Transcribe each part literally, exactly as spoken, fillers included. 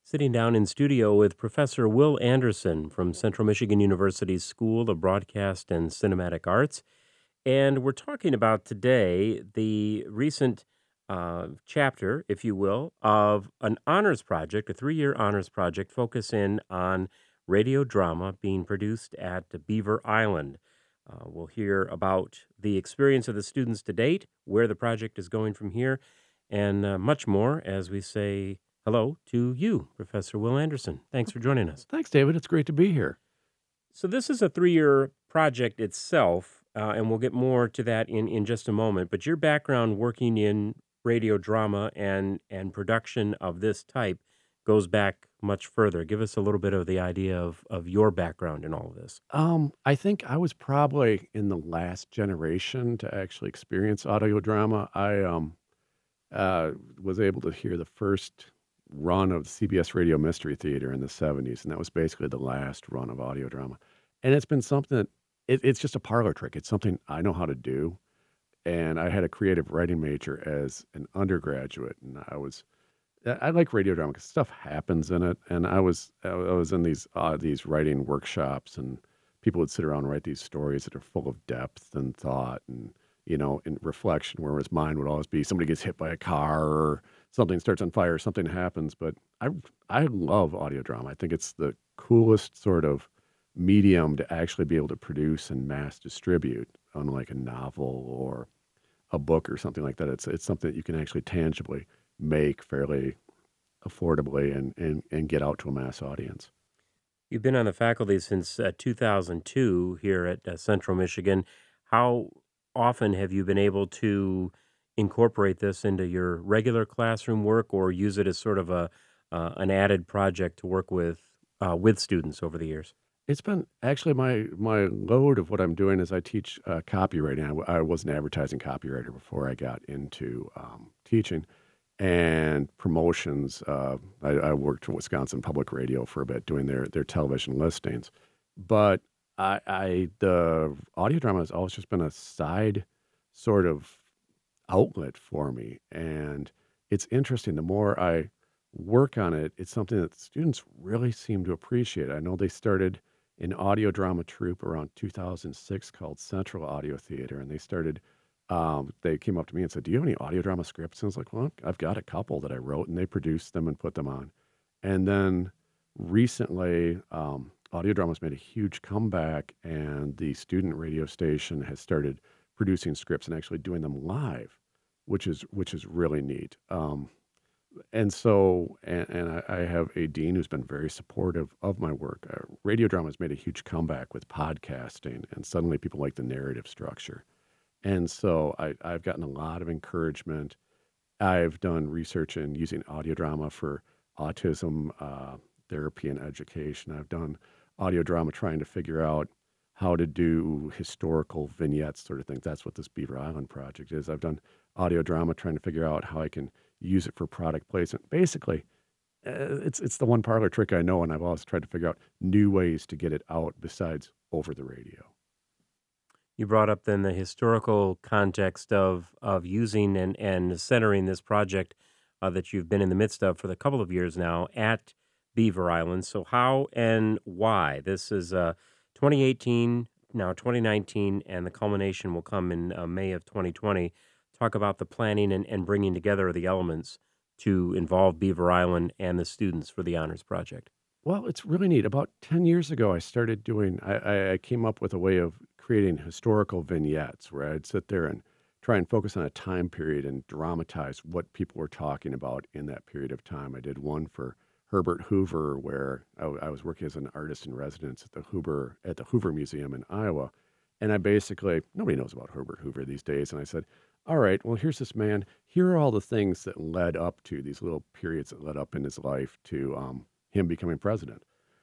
Sitting down in studio with Professor Will Anderson from Central Michigan University's School of Broadcast and Cinematic Arts. And we're talking about today the recent uh, chapter, if you will, of an honors project, a three year honors project focusing on radio drama being produced at Beaver Island. Uh, we'll hear about the experience of the students to date, where the project is going from here, and uh, much more as we say hello to you, Professor Will Anderson. Thanks for joining us. Thanks, David. It's great to be here. So this is a three-year project itself, uh, and we'll get more to that in, in just a moment. But your background working in radio drama and and production of this type goes back much further. Give us a little bit of the idea of of your background in all of this. Um, I think I was probably in the last generation to actually experience audio drama. I um, uh, was able to hear the first run of the C B S Radio Mystery Theater in the seventies, and that was basically the last run of audio drama. And it's been something that it, it's just a parlor trick. It's something I know how to do. And I had a creative writing major as an undergraduate, and I was I I like radio drama because stuff happens in it. And I was I was in these uh, these writing workshops, and people would sit around and write these stories that are full of depth and thought, and you know, and reflection. Whereas mine would always be somebody gets hit by a car, or something starts on fire, something happens. But I I love audio drama. I think it's the coolest sort of medium to actually be able to produce and mass distribute, unlike a novel or a book or something like that. It's it's something that you can actually tangibly make fairly affordably and and and get out to a mass audience. You've been on the faculty since uh, two thousand two here at uh, Central Michigan. How often have you been able to incorporate this into your regular classroom work, or use it as sort of a uh, an added project to work with uh, with students over the years? It's been actually my my load of what I'm doing is I teach uh, copywriting. I, w- I was an advertising copywriter before I got into um, teaching and promotions. Uh, I, I worked for Wisconsin Public Radio for a bit doing their their television listings, but I, I the audio drama has always just been a side sort of outlet for me. And it's interesting. The more I work on it, it's something that students really seem to appreciate. I know they started an audio drama troupe around two thousand six called Central Audio Theater, and they started. Um, they came up to me and said, "Do you have any audio drama scripts?" And I was like, "Well, I've got a couple that I wrote," and they produced them and put them on. And then recently, um, audio dramas made a huge comeback, and the student radio station has started producing scripts and actually doing them live, which is which is really neat. Um, and so, and, and I, I have a dean who's been very supportive of my work. Uh, radio drama has made a huge comeback with podcasting, and suddenly people like the narrative structure. And so I, I've gotten a lot of encouragement. I've done research in using audio drama for autism uh, therapy and education. I've done audio drama trying to figure out how to do historical vignettes, sort of thing. That's what this Beaver Island project is. I've done audio drama trying to figure out how I can use it for product placement. Basically, uh, it's it's the one parlor trick I know, and I've always tried to figure out new ways to get it out besides over the radio. You brought up then the historical context of of using and and centering this project uh, that you've been in the midst of for the couple of years now at Beaver Island. So how and why? This is uh, twenty eighteen, now twenty nineteen, and the culmination will come in uh, May of twenty twenty. Talk about the planning and, and bringing together of the elements to involve Beaver Island and the students for the honors project. Well, it's really neat. About ten years ago, I started doing, I, I I came up with a way of creating historical vignettes where I'd sit there and try and focus on a time period and dramatize what people were talking about in that period of time. I did one for Herbert Hoover where I, w- I was working as an artist in residence at the Hoover, at the Hoover Museum in Iowa. And I basically, nobody knows about Herbert Hoover these days. And I said, all right, well, here's this man. Here are all the things that led up to these little periods that led up in his life to um, him becoming president.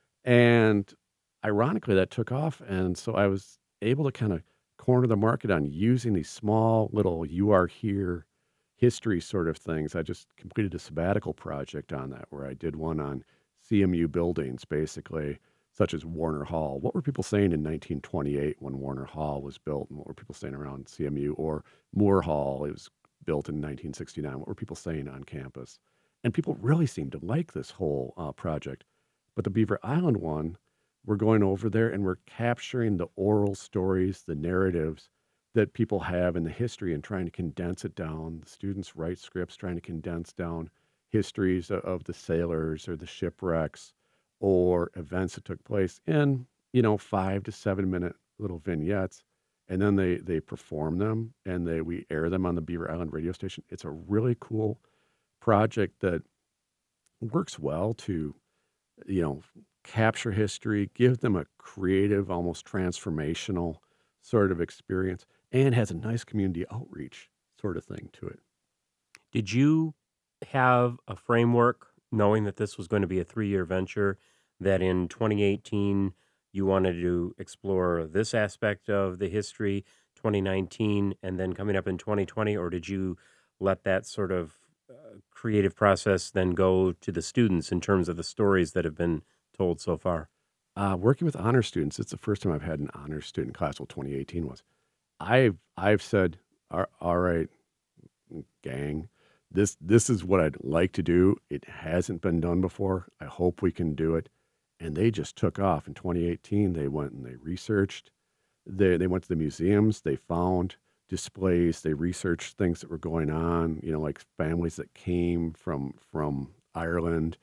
And ironically, that took off. And so I was able to kind of corner the market on using these small little you are here history sort of things. I just completed a sabbatical project on that where I did one on C M U buildings, basically, such as Warner Hall. What were people saying in nineteen twenty-eight when Warner Hall was built? And what were people saying around C M U? Or Moore Hall, it was built in nineteen sixty-nine. What were people saying on campus? And people really seem to like this whole uh, project. But the Beaver Island one, we're going over there and we're capturing the oral stories, the narratives that people have in the history and trying to condense it down. The students write scripts trying to condense down histories o- of the sailors or the shipwrecks or events that took place in, you know, five to seven minute little vignettes. And then they, they perform them and they we air them on the Beaver Island radio station. It's a really cool project that works well to, you know, capture history, give them a creative, almost transformational sort of experience, and has a nice community outreach sort of thing to it. Did you have a framework knowing that this was going to be a three-year venture, that in twenty eighteen you wanted to explore this aspect of the history, twenty nineteen, and then coming up in twenty twenty, or did you let that sort of uh, creative process then go to the students in terms of the stories that have been told so far? Uh, working with honor students, it's the first time I've had an honor student class. Well, twenty eighteen was. I've I've said, all, all right, gang, this this is what I'd like to do. It hasn't been done before. I hope we can do it. And they just took off. In twenty eighteen, they went and they researched. They they went to the museums. They found displays. They researched things that were going on. You know, like families that came from from Ireland,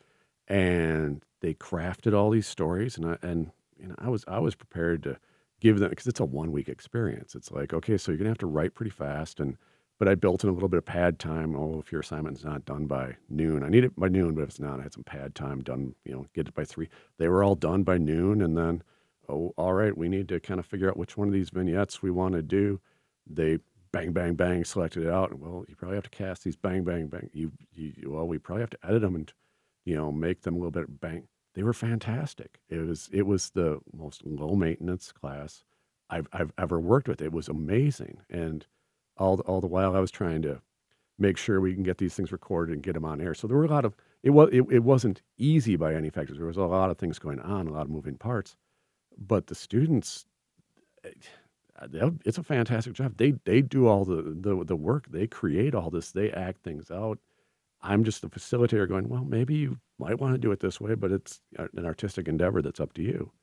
and they crafted all these stories. And I and you know, I was I was prepared to give them because it's a one week experience. It's like, okay, so you're gonna have to write pretty fast, and but I built in a little bit of pad time. Oh, if your assignment's not done by noon, I need it by noon. But if it's not, I had some pad time done. You know, get it by three. They were all done by noon, and then, oh, all right, we need to kind of figure out which one of these vignettes we want to do. They bang, bang, bang, selected it out. And, well, you probably have to cast these bang, bang, bang. You, you, well, we probably have to edit them and, you know, make them a little bit bang. They were fantastic. It was, it was the most low maintenance class I've, I've ever worked with. It was amazing. And all, the- all the while I was trying to make sure we can get these things recorded and get them on air. So there were a lot of, it was, it, it wasn't easy by any factors. There was a lot of things going on, a lot of moving parts, but the students, eh, they'll- it's a fantastic job. They they do all the, the the work. They create all this. They act things out. I'm just the facilitator going, well, maybe you might want to do it this way, but it's a- an artistic endeavor that's up to you.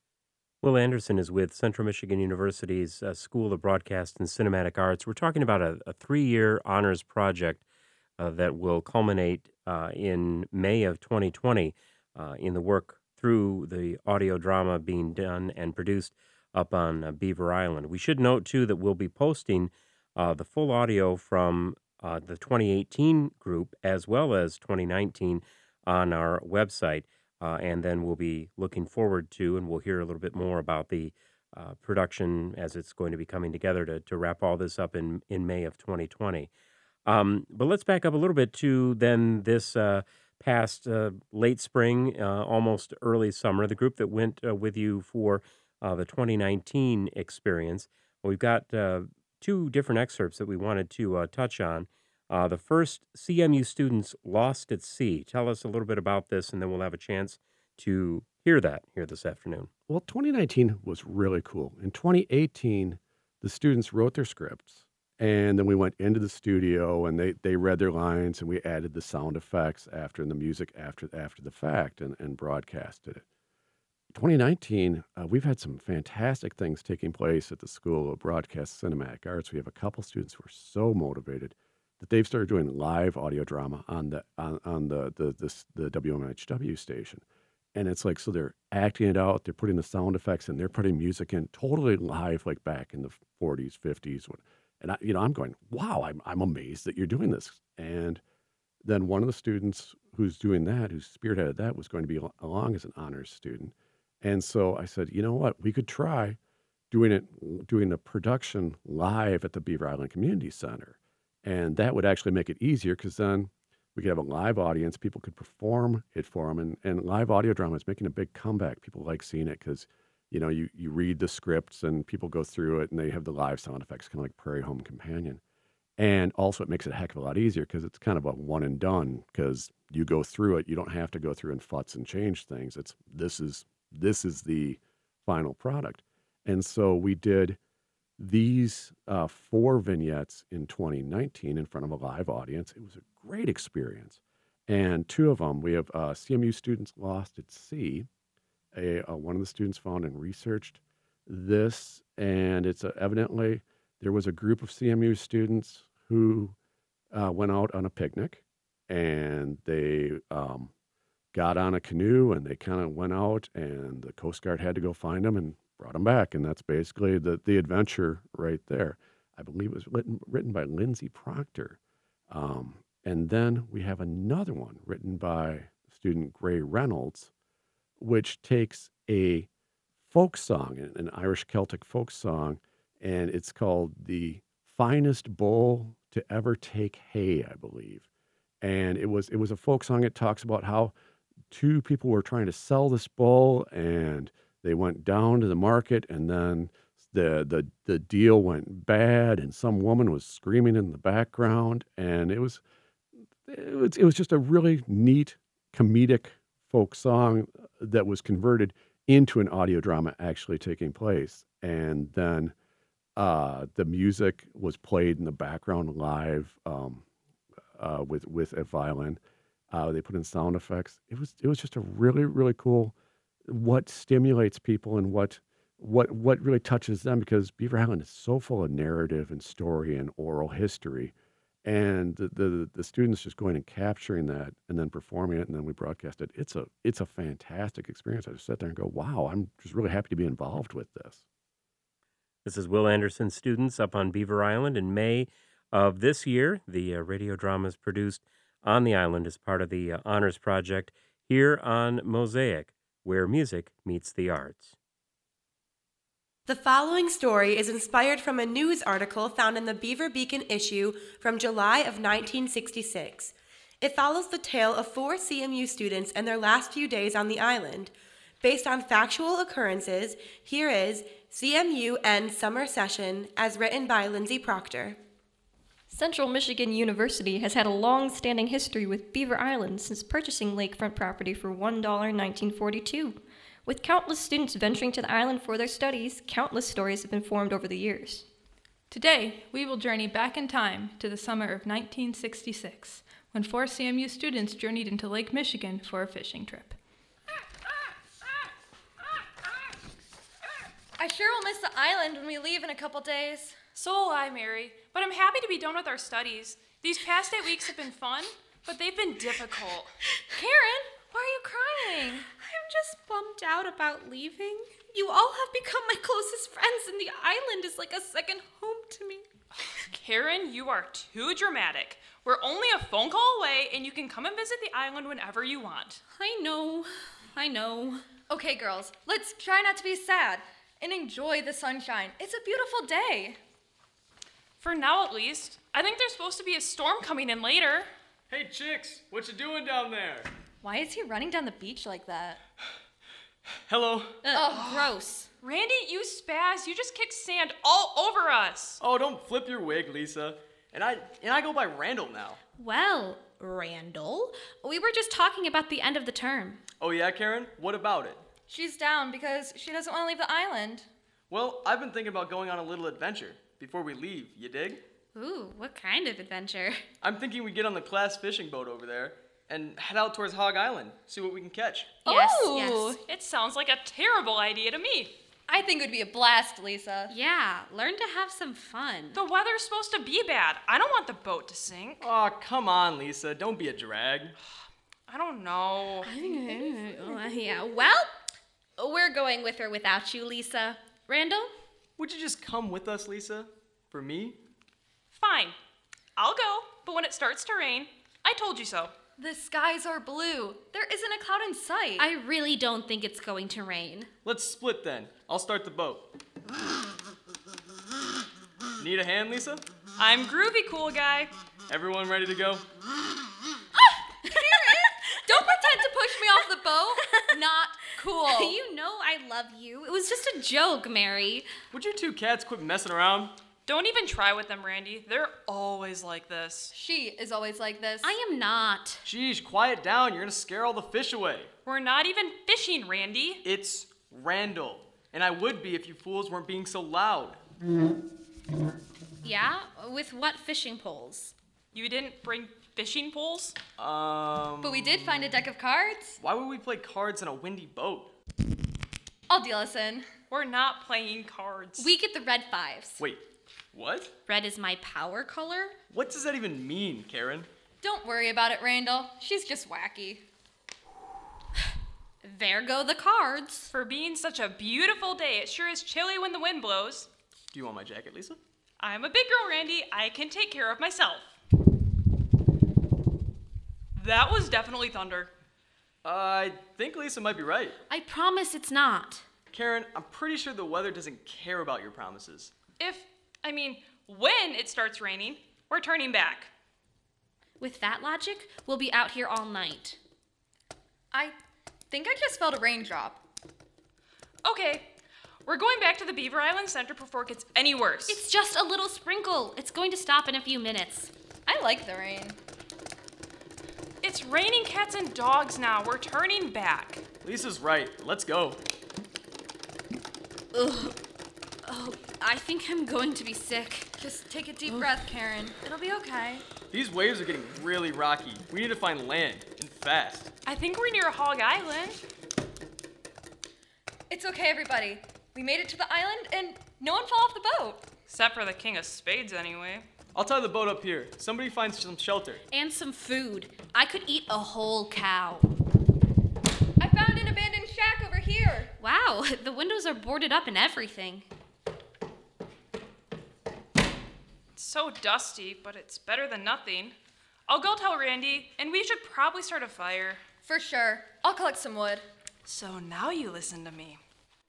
Will Anderson is with Central Michigan University's uh, School of Broadcast and Cinematic Arts. We're talking about a, a three year honors project uh, that will culminate uh, in May of twenty twenty uh, in the work through the audio drama being done and produced up on uh, Beaver Island. We should note, too, that we'll be posting uh, the full audio from uh, the twenty eighteen group as well as twenty nineteen on our website. Uh, and then we'll be looking forward to, and we'll hear a little bit more about the uh, production as it's going to be coming together to, to wrap all this up in, in May of twenty twenty. Um, but let's back up a little bit to then this uh, past uh, late spring, uh, almost early summer, the group that went uh, with you for uh, the twenty nineteen experience. We've got uh, two different excerpts that we wanted to uh, touch on. Uh, the first, C M U students lost at sea. Tell us a little bit about this, and then we'll have a chance to hear that here this afternoon. Well, twenty nineteen was really cool. In twenty eighteen, the students wrote their scripts, and then we went into the studio and they, they read their lines, and we added the sound effects after and the music after after the fact and, and broadcasted it. twenty nineteen, uh, we've had some fantastic things taking place at the School of Broadcast Cinematic Arts. We have a couple students who are so motivated that they've started doing live audio drama on the on, on the the, the the W M H W station, and it's like so they're acting it out, they're putting the sound effects in, they're putting music in, totally live, like back in the forties, fifties. When, and I, you know, I'm going, wow, I'm I'm amazed that you're doing this. And then one of the students who's doing that, who spearheaded that, was going to be al- along as an honors student. And so I said, you know what, we could try doing it, doing a production live at the Beaver Island Community Center. And that would actually make it easier because then we could have a live audience. People could perform it for them. And, and live audio drama is making a big comeback. People like seeing it because, you know, you, you read the scripts and people go through it and they have the live sound effects, kind of like Prairie Home Companion. And also it makes it a heck of a lot easier because it's kind of a one and done because you go through it. You don't have to go through and futz and change things. It's this is this is the final product. And so we did these uh, four vignettes in twenty nineteen in front of a live audience. It was a great experience. And two of them, we have uh, C M U Students Lost at Sea. A, uh, one of the students found and researched this, and it's uh, evidently there was a group of C M U students who uh, went out on a picnic, and they um, got on a canoe, and they kind of went out, and the Coast Guard had to go find them and brought them back, and that's basically the the adventure right there. I believe it was written, written by Lindsay Proctor. Um, and then we have another one written by student Gray Reynolds, which takes a folk song, an an Irish Celtic folk song, and it's called The Finest Bull to Ever Take Hay, I believe. And it was it was a folk song. It talks about how two people were trying to sell this bull, and they went down to the market, and then the the the deal went bad, and some woman was screaming in the background, and it was it was it was just a really neat comedic folk song that was converted into an audio drama actually taking place. And then uh, the music was played in the background live um, uh, with with a violin. Uh, they put in sound effects. It was it was just a really really cool. What stimulates people and what what what really touches them, because Beaver Island is so full of narrative and story and oral history, and the, the the students just going and capturing that and then performing it, and then we broadcast it. It's a it's a fantastic experience. I just sit there and go, wow, I'm just really happy to be involved with this. This is Will Anderson Students up on Beaver Island in May of this year. The uh, radio drama is produced on the island as part of the uh, Honors Project here on Mosaic, where music meets the arts. The following story is inspired from a news article found in the Beaver Beacon issue from July of nineteen sixty-six. It follows the tale of four C M U students and their last few days on the island. Based on factual occurrences, here is C M U End Summer Session as written by Lindsay Proctor. Central Michigan University has had a long-standing history with Beaver Island since purchasing lakefront property for one dollar in nineteen forty-two. With countless students venturing to the island for their studies, countless stories have been formed over the years. Today, we will journey back in time to the summer of nineteen sixty-six, when four C M U students journeyed into Lake Michigan for a fishing trip. I sure will miss the island when we leave in a couple days. So will I, Mary, but I'm happy to be done with our studies. These past eight weeks have been fun, but they've been difficult. Karen, why are you crying? I'm just bummed out about leaving. You all have become my closest friends, and the island is like a second home to me. Karen, you are too dramatic. We're only a phone call away, and you can come and visit the island whenever you want. I know, I know. Okay, girls, let's try not to be sad and enjoy the sunshine. It's a beautiful day. For now, at least. I think there's supposed to be a storm coming in later. Hey, chicks, what you doing down there? Why is he running down the beach like that? Hello. Uh, oh, gross. Randy, you spaz. You just kicked sand all over us. Oh, don't flip your wig, Lisa. And I and I go by Randall now. Well, Randall, we were just talking about the end of the term. Oh yeah, Karen? What about it? She's down because she doesn't want to leave the island. Well, I've been thinking about going on a little adventure before we leave, you dig? Ooh, what kind of adventure? I'm thinking we get on the class fishing boat over there and head out towards Hog Island, see what we can catch. Yes, Ooh, yes. It sounds like a terrible idea to me. I think it would be a blast, Lisa. Yeah, learn to have some fun. The weather's supposed to be bad. I don't want the boat to sink. Oh, come on, Lisa. Don't be a drag. I don't know. Yeah, well, we're going with or without you, Lisa. Randall? Would you just come with us, Lisa? For me? Fine. I'll go, but when it starts to rain, I told you so. The skies are blue. There isn't a cloud in sight. I really don't think it's going to rain. Let's split then. I'll start the boat. Need a hand, Lisa? I'm groovy, cool guy. Everyone ready to go? Don't pretend to push me off the boat. Not cool. You know I love you. It was just a joke, Mary. Would you two cats quit messing around? Don't even try with them, Randy. They're always like this. She is always like this. I am not. Sheesh, quiet down. You're gonna scare all the fish away. We're not even fishing, Randy. It's Randall. And I would be if you fools weren't being so loud. Yeah? With what fishing poles? You didn't bring fishing poles? Um. But we did find a deck of cards. Why would we play cards in a windy boat? I'll deal us in. We're not playing cards. We get the red fives. Wait, what? Red is my power color. What does that even mean, Karen? Don't worry about it, Randall. She's just wacky. There go the cards. For being such a beautiful day, it sure is chilly when the wind blows. Do you want my jacket, Lisa? I'm a big girl, Randy. I can take care of myself. That was definitely thunder. Uh, I think Lisa might be right. I promise it's not. Karen, I'm pretty sure the weather doesn't care about your promises. If, I mean, when it starts raining, we're turning back. With that logic, we'll be out here all night. I think I just felt a raindrop. Okay, we're going back to the Beaver Island Center before it gets any worse. It's just a little sprinkle. It's going to stop in a few minutes. I like the rain. It's raining cats and dogs now. We're turning back. Lisa's right. Let's go. Ugh. Oh, I think I'm going to be sick. Just take a deep breath, Karen. It'll be okay. These waves are getting really rocky. We need to find land, and fast. I think we're near Hog Island. It's okay, everybody. We made it to the island, and no one fell off the boat. Except for the King of Spades, anyway. I'll tie the boat up here. Somebody find some shelter. And some food. I could eat a whole cow. I found an abandoned shack over here. Wow, the windows are boarded up and everything. It's so dusty, but it's better than nothing. I'll go tell Randy, and we should probably start a fire. For sure. I'll collect some wood. So now you listen to me.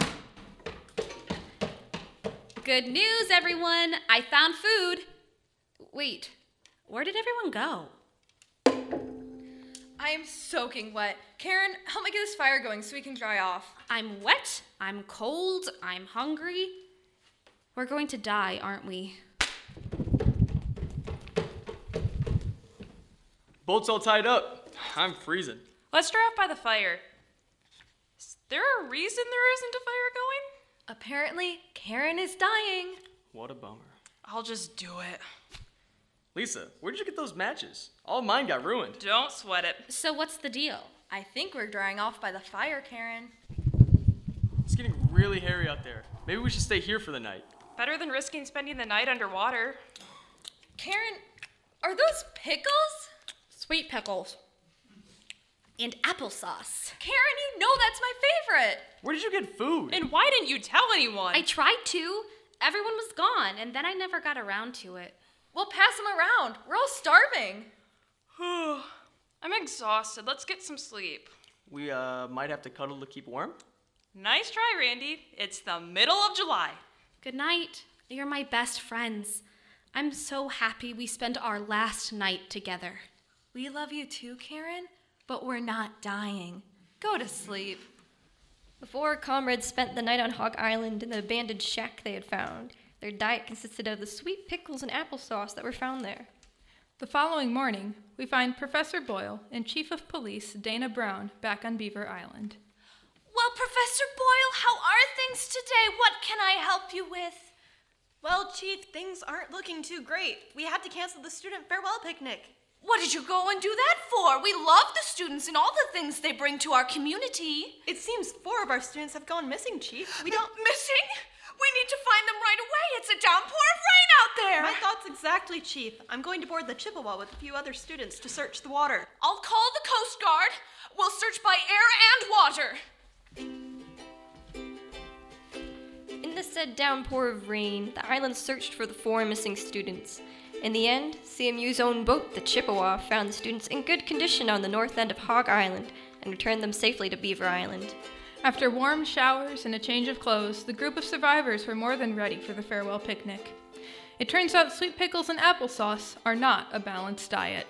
Good news, everyone. I found food. Wait, where did everyone go? I am soaking wet. Karen, help me get this fire going so we can dry off. I'm wet, I'm cold, I'm hungry. We're going to die, aren't we? Boat's all tied up. I'm freezing. Let's drive by the fire. Is there a reason there isn't a fire going? Apparently, Karen is dying. What a bummer. I'll just do it. Lisa, where did you get those matches? All mine got ruined. Don't sweat it. So what's the deal? I think we're drying off by the fire, Karen. It's getting really hairy out there. Maybe we should stay here for the night. Better than risking spending the night underwater. Karen, are those pickles? Sweet pickles. And applesauce. Karen, you know that's my favorite. Where did you get food? And why didn't you tell anyone? I tried to. Everyone was gone, and then I never got around to it. We'll pass them around. We're all starving. I'm exhausted. Let's get some sleep. We uh might have to cuddle to keep warm. Nice try, Randy. It's the middle of July. Good night. You're my best friends. I'm so happy we spent our last night together. We love you too, Karen, but we're not dying. Go to sleep. The four comrades spent the night on Hog Island in the abandoned shack they had found. Their diet consisted of the sweet pickles and applesauce that were found there. The following morning, we find Professor Boyle and Chief of Police Dana Brown back on Beaver Island. Well, Professor Boyle, how are things today? What can I help you with? Well, Chief, things aren't looking too great. We had to cancel the student farewell picnic. What did you go and do that for? We love the students and all the things they bring to our community. It seems four of our students have gone missing, Chief. We don't... Missing? We need to find them right away. It's a downpour of rain out there. My thoughts exactly, Chief. I'm going to board the Chippewa with a few other students to search the water. I'll call the Coast Guard. We'll search by air and water. In the said downpour of rain, the island searched for the four missing students. In the end, C M U's own boat, the Chippewa, found the students in good condition on the north end of Hog Island and returned them safely to Beaver Island. After warm showers and a change of clothes, the group of survivors were more than ready for the farewell picnic. It turns out sweet pickles and applesauce are not a balanced diet.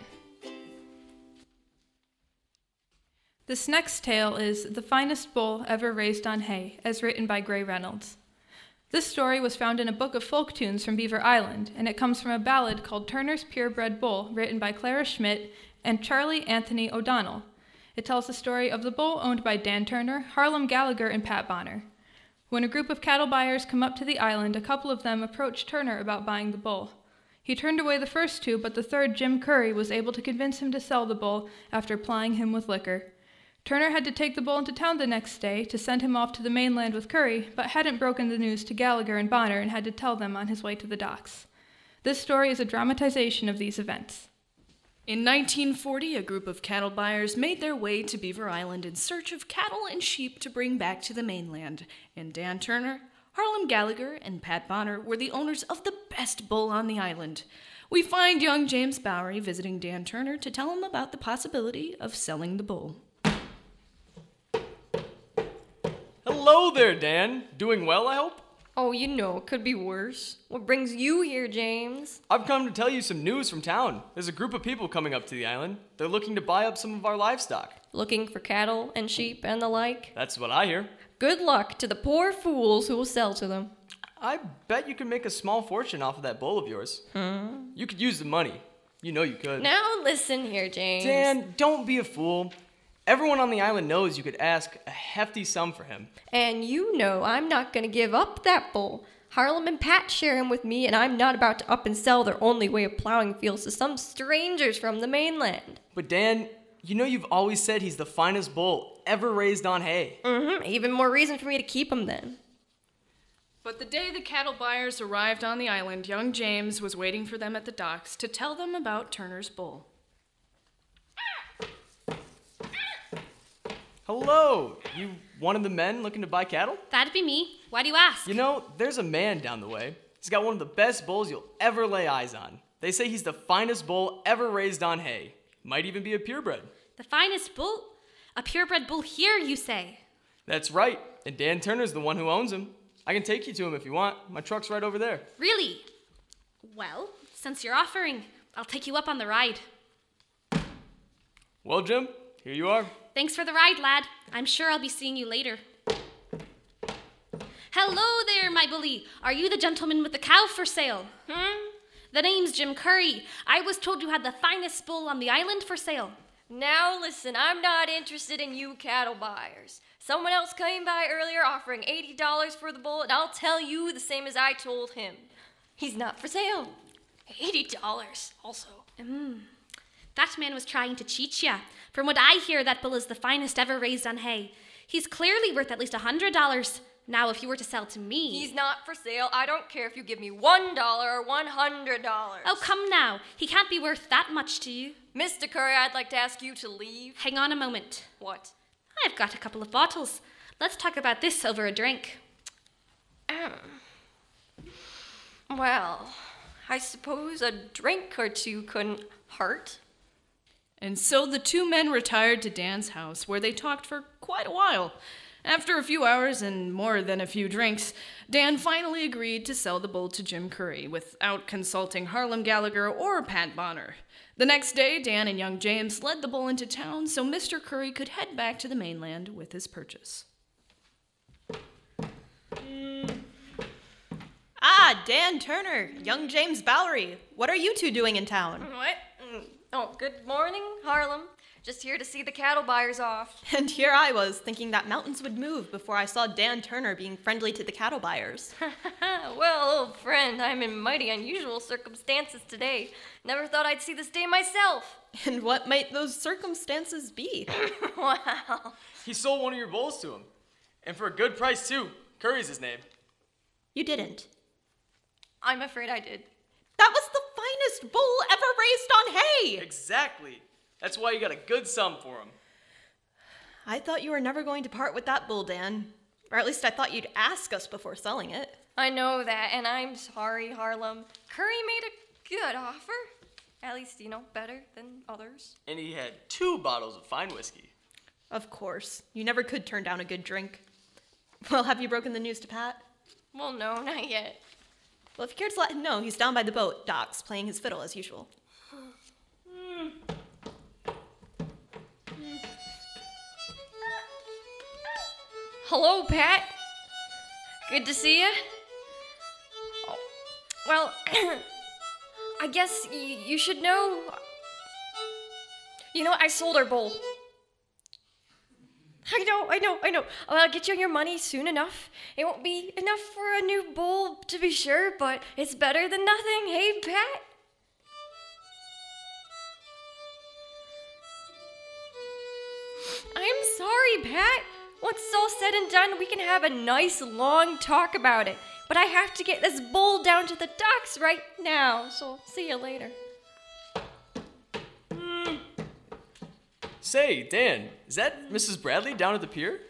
This next tale is The Finest Bull Ever Raised on Hay, as written by Gray Reynolds. This story was found in a book of folk tunes from Beaver Island, and it comes from a ballad called Turner's Purebred Bull, written by Clara Schmidt and Charlie Anthony O'Donnell. It tells the story of the bull owned by Dan Turner, Harlem Gallagher, and Pat Bonner. When a group of cattle buyers come up to the island, a couple of them approach Turner about buying the bull. He turned away the first two, but the third, Jim Curry, was able to convince him to sell the bull after plying him with liquor. Turner had to take the bull into town the next day to send him off to the mainland with Curry, but hadn't broken the news to Gallagher and Bonner and had to tell them on his way to the docks. This story is a dramatization of these events. In nineteen forty, a group of cattle buyers made their way to Beaver Island in search of cattle and sheep to bring back to the mainland, and Dan Turner, Harlem Gallagher, and Pat Bonner were the owners of the best bull on the island. We find young James Bowery visiting Dan Turner to tell him about the possibility of selling the bull. Hello there, Dan. Doing well, I hope? Oh, you know, it could be worse. What brings you here, James? I've come to tell you some news from town. There's a group of people coming up to the island. They're looking to buy up some of our livestock. Looking for cattle and sheep and the like? That's what I hear. Good luck to the poor fools who will sell to them. I bet you can make a small fortune off of that bull of yours. Hmm? You could use the money. You know you could. Now listen here, James. Dan, don't be a fool. Everyone on the island knows you could ask a hefty sum for him. And you know I'm not going to give up that bull. Harlem and Pat share him with me, and I'm not about to up and sell their only way of plowing fields to some strangers from the mainland. But Dan, you know you've always said he's the finest bull ever raised on hay. Mm-hmm. Even more reason for me to keep him then. But the day the cattle buyers arrived on the island, young James was waiting for them at the docks to tell them about Turner's bull. Hello, you one of the men looking to buy cattle? That'd be me. Why do you ask? You know, there's a man down the way. He's got one of the best bulls you'll ever lay eyes on. They say he's the finest bull ever raised on hay. Might even be a purebred. The finest bull? A purebred bull here, you say? That's right, and Dan Turner's the one who owns him. I can take you to him if you want. My truck's right over there. Really? Well, since you're offering, I'll take you up on the ride. Well, Jim, here you are. Thanks for the ride, lad. I'm sure I'll be seeing you later. Hello there, my bully. Are you the gentleman with the cow for sale? Hmm? The name's Jim Curry. I was told you had the finest bull on the island for sale. Now listen, I'm not interested in you cattle buyers. Someone else came by earlier offering eighty dollars for the bull, and I'll tell you the same as I told him. He's not for sale. eighty dollars also. Mm. That man was trying to cheat ya. From what I hear, that bull is the finest ever raised on hay. He's clearly worth at least one hundred dollars. Now, if you were to sell to me... He's not for sale. I don't care if you give me one dollar or one hundred dollars. Oh, come now. He can't be worth that much to you. Mister Curry, I'd like to ask you to leave. Hang on a moment. What? I've got a couple of bottles. Let's talk about this over a drink. Um, well, I suppose a drink or two couldn't hurt. And so the two men retired to Dan's house, where they talked for quite a while. After a few hours and more than a few drinks, Dan finally agreed to sell the bull to Jim Curry without consulting Harlem Gallagher or Pat Bonner. The next day, Dan and young James led the bull into town so Mister Curry could head back to the mainland with his purchase. Mm. Ah, Dan Turner, young James Bowery. What are you two doing in town? What? Mm. Oh, good morning, Harlem. Just here to see the cattle buyers off. And here I was, thinking that mountains would move before I saw Dan Turner being friendly to the cattle buyers. Well, old friend, I'm in mighty unusual circumstances today. Never thought I'd see this day myself. And what might those circumstances be? Wow. He sold one of your bulls to him. And for a good price, too. Curry's his name. You didn't. I'm afraid I did. That was the finest bull ever raised on hay! Exactly. That's why you got a good sum for him. I thought you were never going to part with that bull, Dan. Or at least I thought you'd ask us before selling it. I know that, and I'm sorry, Harlem. Curry made a good offer. At least, you know, better than others. And he had two bottles of fine whiskey. Of course. You never could turn down a good drink. Well, have you broken the news to Pat? Well, no, not yet. Well, if you care to let him know, he's down by the boat, docks, playing his fiddle as usual. mm. Hello, Pat. Good to see you. Oh, well, I guess y- you should know. You know, I sold our bull. I know, I know, I know. Well, I'll get you your money soon enough. It won't be enough for a new bull, to be sure, but it's better than nothing. Hey, Pat? sorry, Pat. Once it's all said and done, we can have a nice long talk about it. But I have to get this bull down to the docks right now, so see you later. Mm. Say, Dan, is that Missus Bradley down at the pier?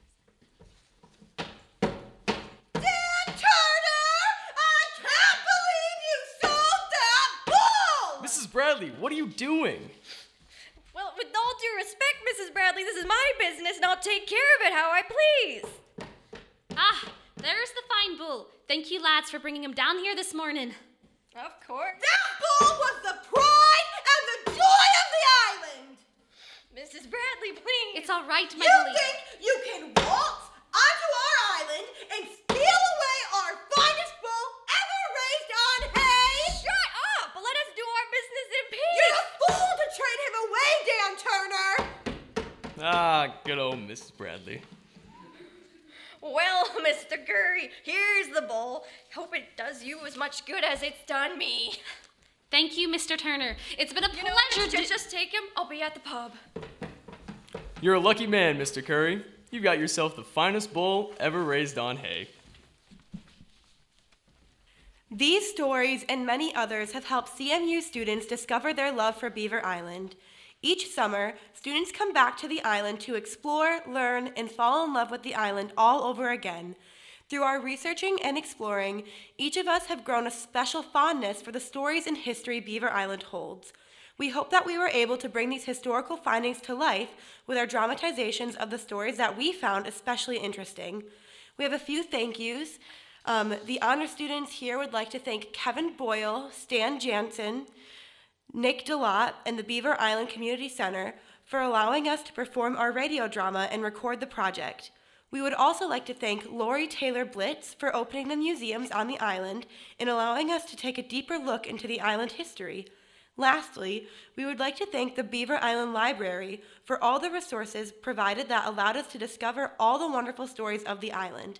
Missus Bradley, what are you doing? Well, with all due respect, Missus Bradley, this is my business and I'll take care of it how I please. Ah, there's the fine bull. Thank you, lads, for bringing him down here this morning. Of course. That bull was the pride and the joy of the island! Missus Bradley, please. It's all right, my You bully. think you can waltz onto our island and steal away our finest bull ever raised on hay? Shut up! Let us do our business in peace. You're a fool to train him away, Dan Turner! Ah, good old Missus Bradley. Well, Mister Curry, here's the bowl. Hope it does you as much good as it's done me. Thank you, Mister Turner. It's been a You know, pleasure just, to... just take him. I'll be at the pub. You're a lucky man, Mister Curry. You've got yourself the finest bull ever raised on hay. These stories and many others have helped C M U students discover their love for Beaver Island. Each summer, students come back to the island to explore, learn, and fall in love with the island all over again. Through our researching and exploring, each of us have grown a special fondness for the stories and history Beaver Island holds. We hope that we were able to bring these historical findings to life with our dramatizations of the stories that we found especially interesting. We have a few thank yous. Um, the honor students here would like to thank Kevin Boyle, Stan Jansen, Nick DeLotte, and the Beaver Island Community Center for allowing us to perform our radio drama and record the project. We would also like to thank Lori Taylor Blitz for opening the museums on the island and allowing us to take a deeper look into the island history. Lastly, we would like to thank the Beaver Island Library for all the resources provided that allowed us to discover all the wonderful stories of the island.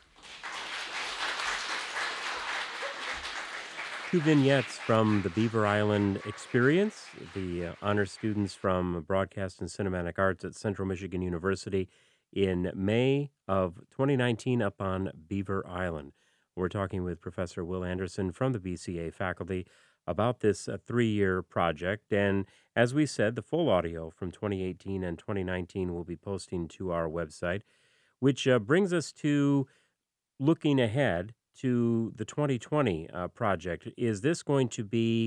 Two vignettes from the Beaver Island experience. The uh, honor students from Broadcast and Cinematic Arts at Central Michigan University in May of twenty nineteen up on Beaver Island. We're talking with Professor Will Anderson from the B C A faculty about this uh, three-year project. And as we said, the full audio from twenty eighteen and twenty nineteen will be posting to our website, which uh, brings us to looking ahead to the twenty twenty uh, project. Is this going to be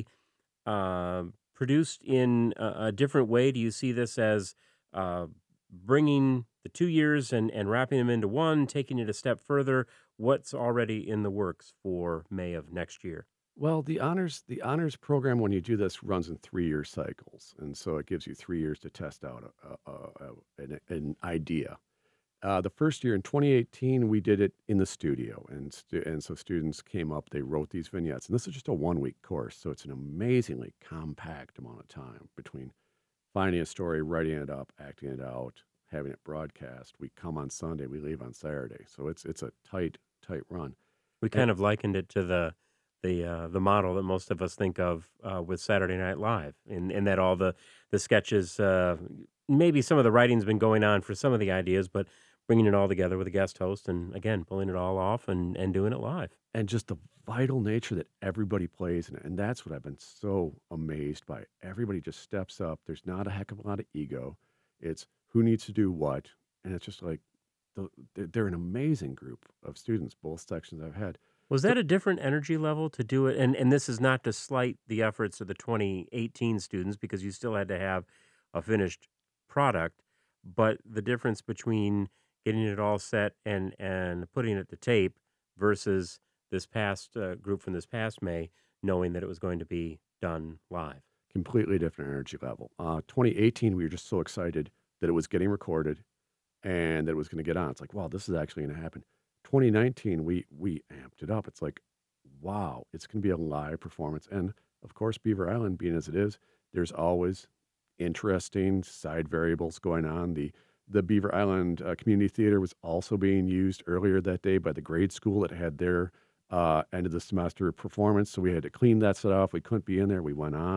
uh, produced in a, a different way? Do you see this as uh, bringing the two years and, and wrapping them into one, taking it a step further? What's already in the works for May of next year? Well, the honors the honors program, when you do this, runs in three-year cycles, and so it gives you three years to test out a, a, a, an, an idea. Uh, the first year in twenty eighteen, we did it in the studio, and stu- and so students came up, they wrote these vignettes, and this is just a one-week course, so it's an amazingly compact amount of time between finding a story, writing it up, acting it out, having it broadcast. We come on Sunday, we leave on Saturday, so it's it's a tight tight run. We kind of likened it to the the uh, the model that most of us think of uh, with Saturday Night Live, in, in that all the the sketches, uh, maybe some of the writing's been going on for some of the ideas, but bringing it all together with a guest host and, again, pulling it all off and, and doing it live. And just the vital nature that everybody plays in it. And that's what I've been so amazed by. Everybody just steps up. There's not a heck of a lot of ego. It's who needs to do what. And it's just like, the, they're, they're an amazing group of students, both sections I've had. Was that a different energy level to do it? And and this is not to slight the efforts of the twenty eighteen students, because you still had to have a finished product, but the difference between getting it all set and, and putting it to tape versus this past uh, group from this past May, knowing that it was going to be done live. Completely different energy level. Uh, twenty eighteen, we were just so excited that it was getting recorded and that it was going to get on. It's like, wow, this is actually going to happen. twenty nineteen, we we amped it up. It's like, wow, it's going to be a live performance. And of course, Beaver Island, being as it is, there's always interesting side variables going on. The The Beaver Island uh, Community Theater was also being used earlier that day by the grade school that had their uh, end of the semester performance. So we had to clean that set off. We couldn't be in there. We went on.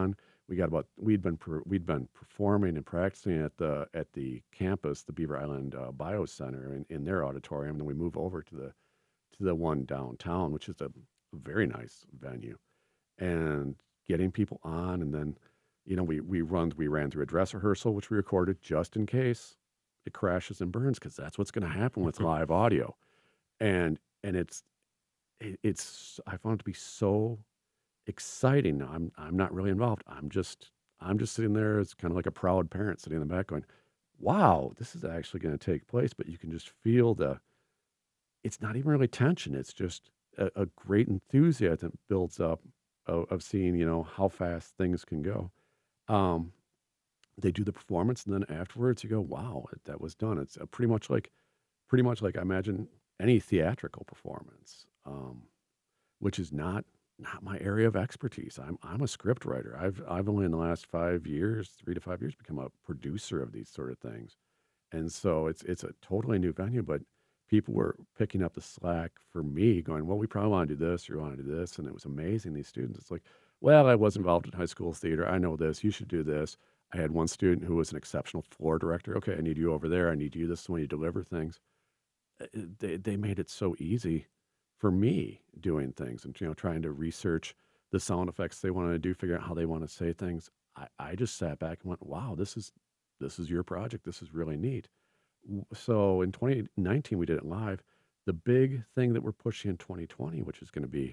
we got about we'd been per, we'd been performing and practicing at the at the campus, the Beaver Island uh, Bio Center, in, in their auditorium. And then we move over to the to the one downtown, which is a very nice venue, and getting people on. And then, you know, we we run we ran through a dress rehearsal, which we recorded just in case it crashes and burns, because that's what's going to happen with live audio. And and it's it, it's I found it to be so exciting. Now, I'm I'm not really involved. I'm just I'm just sitting there as kind of like a proud parent sitting in the back going, wow, this is actually going to take place. But you can just feel the, it's not even really tension. It's just a, a great enthusiasm builds up of, of seeing, you know, how fast things can go. Um, they do the performance, and then afterwards you go, wow, that was done. It's uh, pretty much like, pretty much like I imagine any theatrical performance, um, which is not not my area of expertise. I'm I'm a script writer. I've I've only in the last five years, three to five years, become a producer of these sort of things, and so it's it's a totally new venue. But people were picking up the slack for me, going, well, we probably want to do this, or we want to do this, and it was amazing. These students, it's like, well, I was involved in high school theater. I know this. You should do this. I had one student who was an exceptional floor director. Okay, I need you over there. I need you this when you deliver things. Uh, They they made it so easy for me doing things, and you know, trying to research the sound effects they wanted to do, figure out how they want to say things. I, I just sat back and went, wow, this is this is your project. This is really neat. W- So in twenty nineteen, we did it live. The big thing that we're pushing in twenty twenty, which is going to be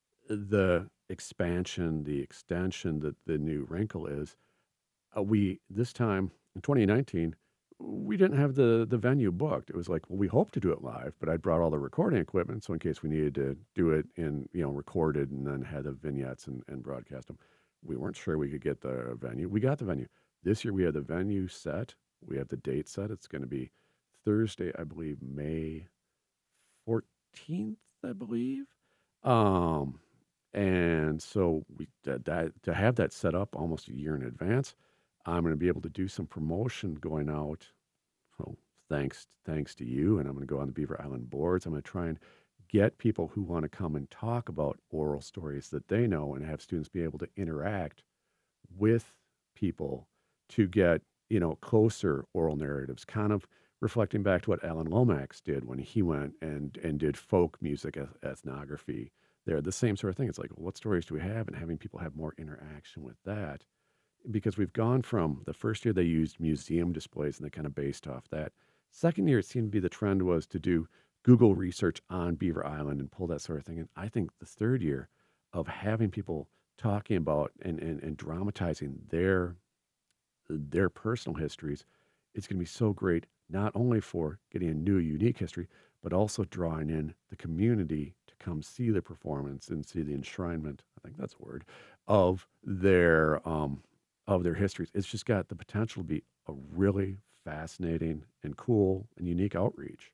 the expansion, the extension, that the new wrinkle is, uh, we this time in twenty nineteen, we didn't have the the venue booked. It was like, well, we hope to do it live, but I brought all the recording equipment, so in case we needed to do it in, you know, recorded and then had the vignettes and, and broadcast them, we weren't sure we could get the venue. We got the venue. This year we have the venue set. We have the date set. It's going to be Thursday, I believe, May fourteenth, I believe. Um, and so we that, that to have that set up almost a year in advance, I'm going to be able to do some promotion going out. So thanks, thanks to you, and I'm going to go on the Beaver Island boards. I'm going to try and get people who want to come and talk about oral stories that they know, and have students be able to interact with people to get, you know, closer oral narratives, kind of reflecting back to what Alan Lomax did when he went and and did folk music eth- ethnography. They're the same sort of thing. It's like, well, what stories do we have, and having people have more interaction with that, because we've gone from the first year they used museum displays and they kind of based off that. Second year, it seemed to be the trend was to do Google research on Beaver Island and pull that sort of thing. And I think the third year of having people talking about and, and, and dramatizing their their personal histories, it's going to be so great, not only for getting a new, unique history, but also drawing in the community to come see the performance and see the enshrinement, I think that's a word, of their um, of their histories. It's just got the potential to be a really fascinating and cool and unique outreach.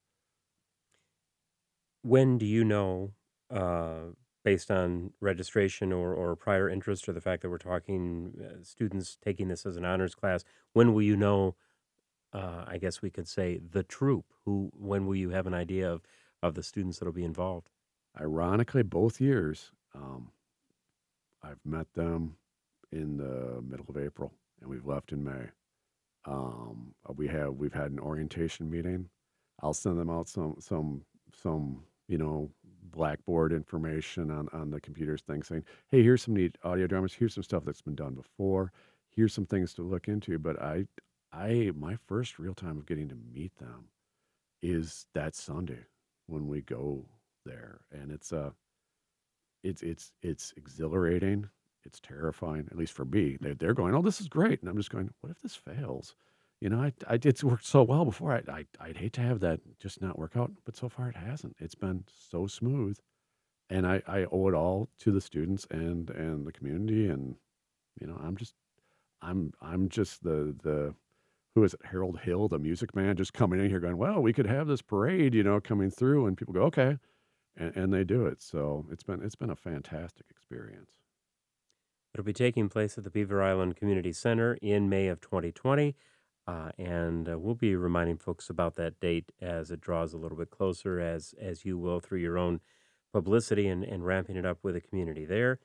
When do you know, uh, based on registration or, or prior interest, or the fact that we're talking uh, students taking this as an honors class, when will you know, uh, I guess we could say, the troupe? Who, when will you have an idea of, of the students that'll be involved? Ironically, both years, um, I've met them in the middle of April, and we've left in May. Um, uh, we have we've had an orientation meeting. I'll send them out some some some you know Blackboard information on on the computers thing, saying, hey, here's some neat audio dramas. Here's some stuff that's been done before. Here's some things to look into. But I I my first real time of getting to meet them is that Sunday when we go there, and it's uh it's it's it's exhilarating. It's terrifying, at least for me. They, they're going, oh, this is great. And I'm just going, what if this fails? You know, I, I, it's worked so well before. I, I, I'd hate to have that just not work out. But so far it hasn't. It's been so smooth. And I, I owe it all to the students and, and the community. And, you know, I'm just, I'm, I'm just the, the, who is it? Harold Hill, the music man, just coming in here going, well, we could have this parade, you know, coming through, and people go, okay. And, and they do it. So it's been, it's been a fantastic experience. It'll be taking place at the Beaver Island Community Center in May of twenty twenty, uh, and uh, we'll be reminding folks about that date as it draws a little bit closer, as as you will through your own publicity and, and ramping it up with the community there.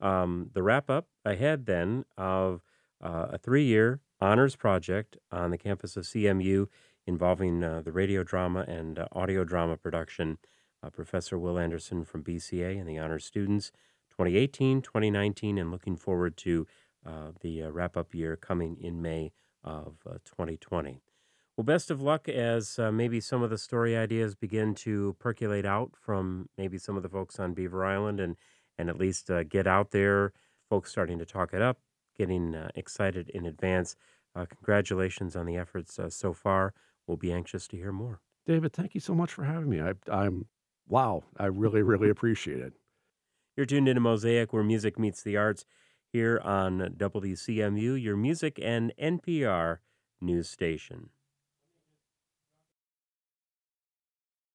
um, the wrap up ahead then of uh, a three year honors project on the campus of C M U involving uh, the radio drama and uh, audio drama production. Uh, Professor Will Anderson from B C A and the honors students, twenty eighteen, twenty nineteen, and looking forward to uh, the uh, wrap up year coming in May of uh, twenty twenty. Well, best of luck as uh, maybe some of the story ideas begin to percolate out from maybe some of the folks on Beaver Island and, and at least uh, get out there, folks starting to talk it up, getting uh, excited in advance. Uh, congratulations on the efforts uh, so far. We'll be anxious to hear more. David, thank you so much for having me. I, I'm, wow, I really, really appreciate it. You're tuned into Mosaic, where music meets the arts, here on W C M U, your music and N P R news station.